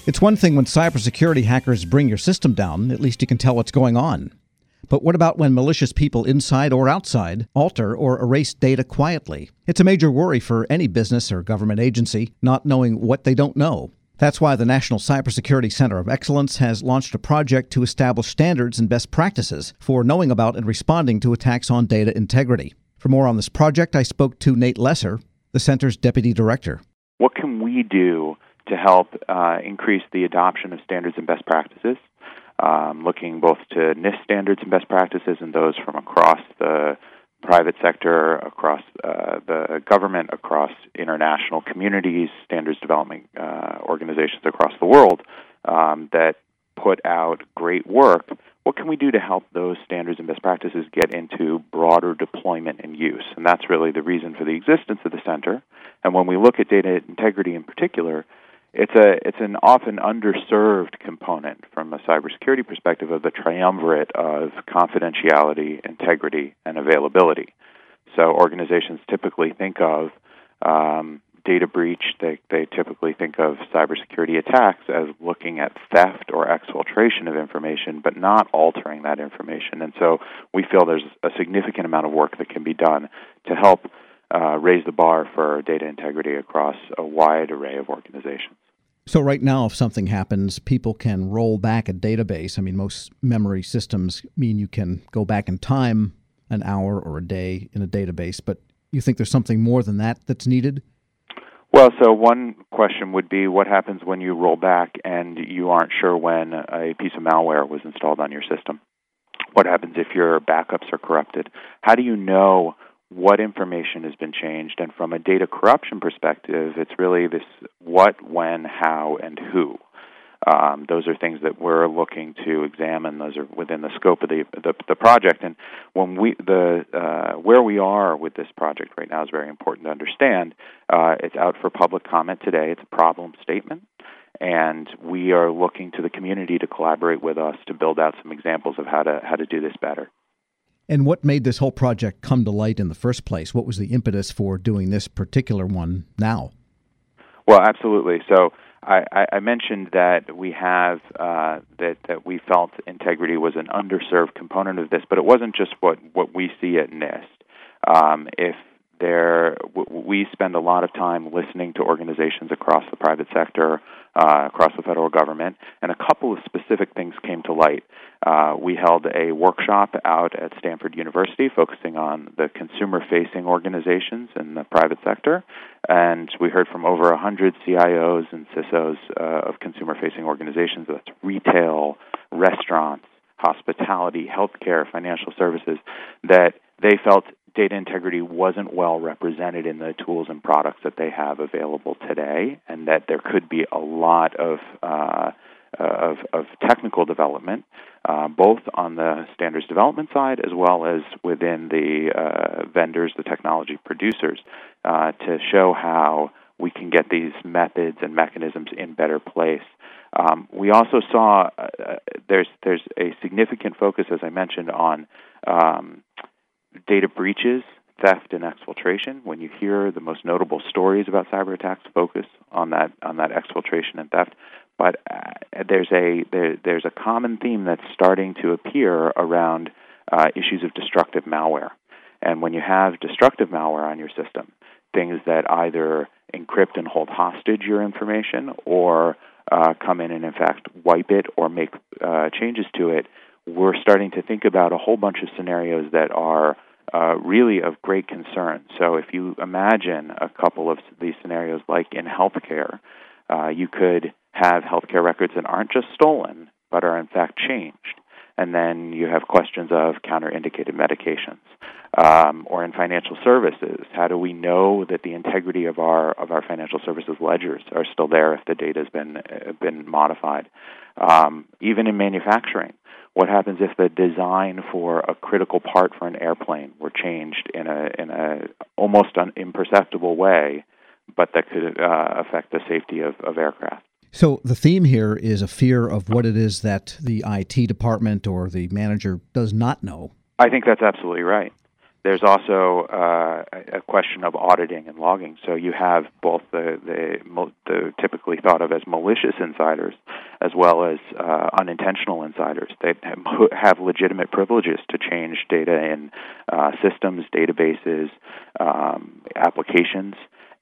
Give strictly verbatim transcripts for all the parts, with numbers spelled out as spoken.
It's one thing when cybersecurity hackers bring your system down, at least you can tell what's going on. But what about when malicious people inside or outside alter or erase data quietly? It's a major worry for any business or government agency, not knowing what they don't know. That's why the National Cybersecurity Center of Excellence has launched a project to establish standards and best practices for knowing about and responding to attacks on data integrity. For more on this project, I spoke to Nate Lesser, the center's deputy director. What can we do to help uh, increase the adoption of standards and best practices, um, looking both to NIST standards and best practices and those from across the private sector, across uh, the government, across international communities, standards development uh, organizations across the world um, that put out great work. What can we do to help those standards and best practices get into broader deployment and use? And that's really the reason for the existence of the center. And when we look at data integrity in particular, it's a it's an often underserved component from a cybersecurity perspective of the triumvirate of confidentiality, integrity, and availability. So organizations typically think of um, data breach, they, they typically think of cybersecurity attacks as looking at theft or exfiltration of information, but not altering that information. And so we feel there's a significant amount of work that can be done to help uh, raise the bar for data integrity across a wide array of organizations. So right now, if something happens, people can roll back a database. I mean, most memory systems mean you can go back in time an hour or a day in a database, but you think there's something more than that that's needed? Well, so one question would be, what happens when you roll back and you aren't sure when a piece of malware was installed on your system? What happens if your backups are corrupted? How do you know what information has been changed? And from a data corruption perspective, it's really this what, when, how, and who. Um, those are things that we're looking to examine. Those are within the scope of the the, the project. And when we the uh, where we are with this project right now is very important to understand. Uh, it's out for public comment today. It's a problem statement, and we are looking to the community to collaborate with us to build out some examples of how to how to do this better. And what made this whole project come to light in the first place? What was the impetus for doing this particular one now? Well, absolutely. So I, I mentioned that we have uh, that that we felt integrity was an underserved component of this, but it wasn't just what, what we see at NIST. Um, if there, w- we spend a lot of time listening to organizations across the private sector, uh, across the federal government, and a couple of specific things came to light. Uh, we held a workshop out at Stanford University focusing on the consumer-facing organizations in the private sector, and we heard from over one hundred C I Os and C I S Os uh, of consumer-facing organizations. That's retail, restaurants, hospitality, healthcare, financial services, that they felt data integrity wasn't well represented in the tools and products that they have available today, and that there could be a lot of uh, of, of technical development, uh, both on the standards development side as well as within the uh, vendors, the technology producers, uh, to show how we can get these methods and mechanisms in better place. Um, we also saw uh, there's there's a significant focus, as I mentioned, on um, data breaches, theft, and exfiltration. When you hear the most notable stories about cyber attacks, focus on that on that exfiltration and theft. But uh, there's a there, there's a common theme that's starting to appear around uh, issues of destructive malware. And when you have destructive malware on your system, things that either encrypt and hold hostage your information, or uh, come in and in fact wipe it or make uh, changes to it, we're starting to think about a whole bunch of scenarios that are uh, really of great concern. So if you imagine a couple of these scenarios, like in healthcare, uh, you could have healthcare records that aren't just stolen, but are in fact changed. And then you have questions of counterindicated medications. Um, or in financial services, how do we know that the integrity of our of our financial services ledgers are still there if the data has been uh, been modified? Um, even in manufacturing, what happens if the design for a critical part for an airplane were changed in a in a almost un- imperceptible way, but that could uh, affect the safety of, of aircraft? So the theme here is a fear of what it is that the I T department or the manager does not know. I think that's absolutely right. there's also uh, a question of auditing and logging. So you have both the, the, the typically thought of as malicious insiders as well as uh, unintentional insiders. They have legitimate privileges to change data in uh, systems, databases, um, applications,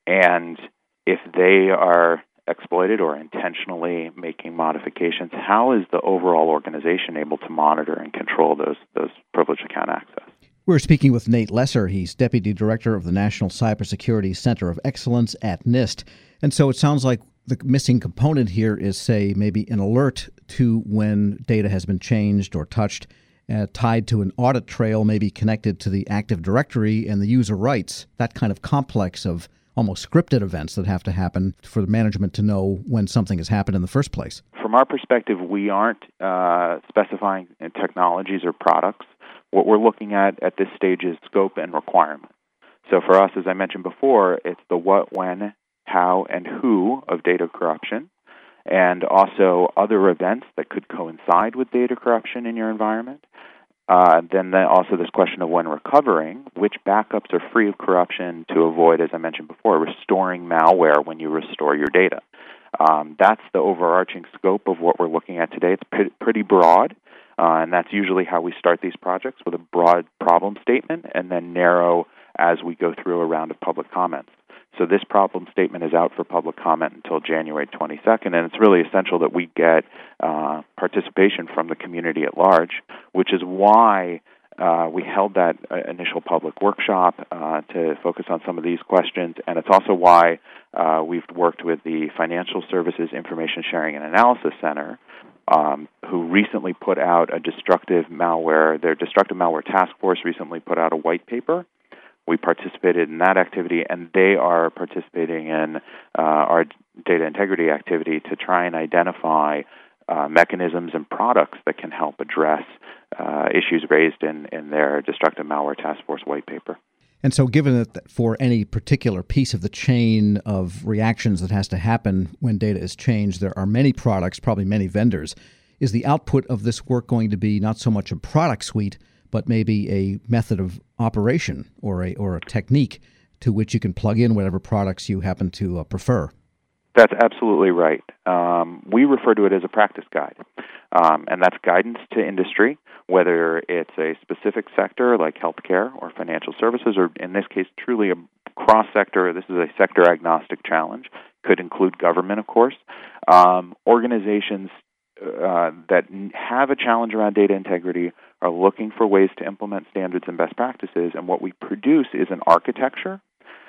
and if they are exploited or intentionally making modifications, how is the overall organization able to monitor and control those those privileged account access? We're speaking with Nate Lesser. He's Deputy Director of the National Cybersecurity Center of Excellence at NIST. And so it sounds like the missing component here is, say, maybe an alert to when data has been changed or touched, uh, tied to an audit trail, maybe connected to the Active Directory and the user rights, that kind of complex of almost scripted events that have to happen for the management to know when something has happened in the first place. From our perspective, we aren't uh, specifying technologies or products. What we're looking at at this stage is scope and requirement. So for us, as I mentioned before, it's the what, when, how, and who of data corruption, and also other events that could coincide with data corruption in your environment. Uh, then the, also this question of when recovering, which backups are free of corruption to avoid, as I mentioned before, restoring malware when you restore your data. Um, that's the overarching scope of what we're looking at today. It's p- pretty broad, uh, and that's usually how we start these projects, with a broad problem statement and then narrow as we go through a round of public comments. So this problem statement is out for public comment until January twenty-second, and it's really essential that we get uh, participation from the community at large, which is why uh, we held that uh, initial public workshop uh, to focus on some of these questions, and it's also why uh, we've worked with the Financial Services Information Sharing and Analysis Center, um, who recently put out a destructive malware, their destructive malware task force recently put out a white paper. We participated in that activity, and they are participating in uh, our data integrity activity to try and identify uh, mechanisms and products that can help address uh, issues raised in, in their destructive malware task force white paper. And so given that for any particular piece of the chain of reactions that has to happen when data is changed, there are many products, probably many vendors, is the output of this work going to be not so much a product suite, but maybe a method of operation or a or a technique to which you can plug in whatever products you happen to uh, prefer? That's absolutely right. Um, we refer to it as a practice guide, um, and that's guidance to industry, whether it's a specific sector like healthcare or financial services, or in this case, truly a cross-sector. This is a sector-agnostic challenge. Could include government, of course. Um, organizations uh, that have a challenge around data integrity are looking for ways to implement standards and best practices, and what we produce is an architecture.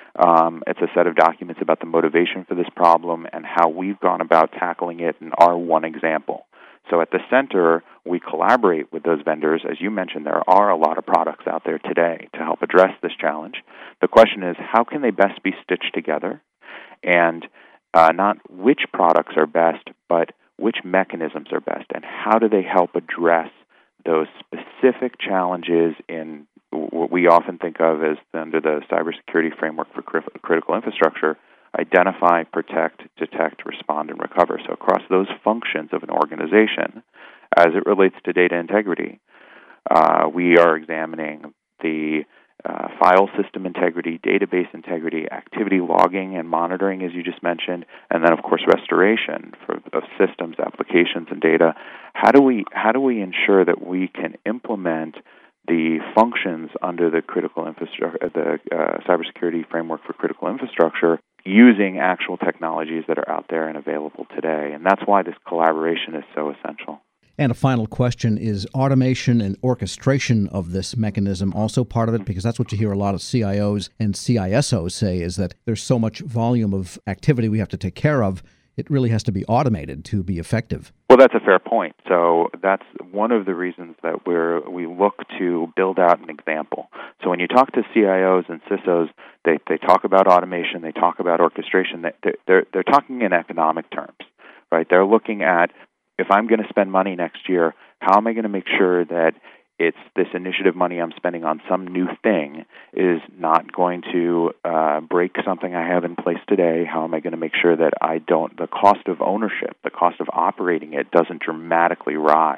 Um, it's a set of documents about the motivation for this problem and how we've gone about tackling it in our one example. So at the center, we collaborate with those vendors. As you mentioned, there are a lot of products out there today to help address this challenge. The question is, how can they best be stitched together? And uh, not which products are best, but which mechanisms are best, and how do they help address those specific challenges in what we often think of as, under the cybersecurity framework for critical infrastructure, identify, protect, detect, respond, and recover. So across those functions of an organization, as it relates to data integrity, uh, we are examining the uh, file system integrity, database integrity, activity logging and monitoring, as you just mentioned, and then, of course, restoration for, of systems, applications, and data. How do we how do we ensure that we can implement the functions under the critical infrastructure, the uh, cybersecurity framework for critical infrastructure, using actual technologies that are out there and available today? And that's why this collaboration is so essential. And a final question, is automation and orchestration of this mechanism also part of it? Because that's what you hear a lot of C I Os and C I S Os say, is that there's so much volume of activity we have to take care of, it really has to be automated to be effective. Well, that's a fair point. So that's one of the reasons that we're we look to build out an example. So when you talk to C I Os and C I S Os, they they talk about automation, they talk about orchestration. They, they're they're talking in economic terms, right? They're looking at, if I'm going to spend money next year, how am I going to make sure that it's this initiative money I'm spending on some new thing is not going to uh, break something I have in place today? How am I going to make sure that I don't, the cost of ownership, the cost of operating it doesn't dramatically rise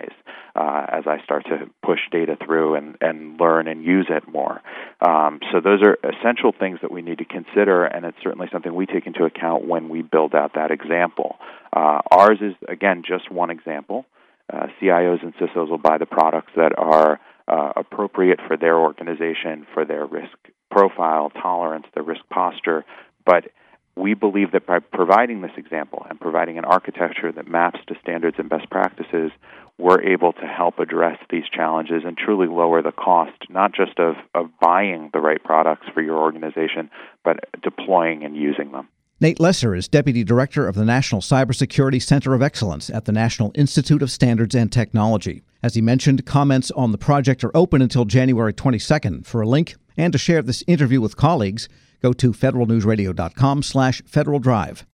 uh, as I start to push data through and, and learn and use it more. Um, so those are essential things that we need to consider, and it's certainly something we take into account when we build out that example. Uh, ours is, again, just one example. Uh, C I Os and C I S Os will buy the products that are uh, appropriate for their organization, for their risk profile, tolerance, their risk posture. But we believe that by providing this example and providing an architecture that maps to standards and best practices, we're able to help address these challenges and truly lower the cost, not just of, of buying the right products for your organization, but deploying and using them. Nate Lesser is Deputy Director of the National Cybersecurity Center of Excellence at the National Institute of Standards and Technology. As he mentioned, comments on the project are open until January twenty-second. For a link and to share this interview with colleagues, go to federal news radio dot com slash Federal Drive.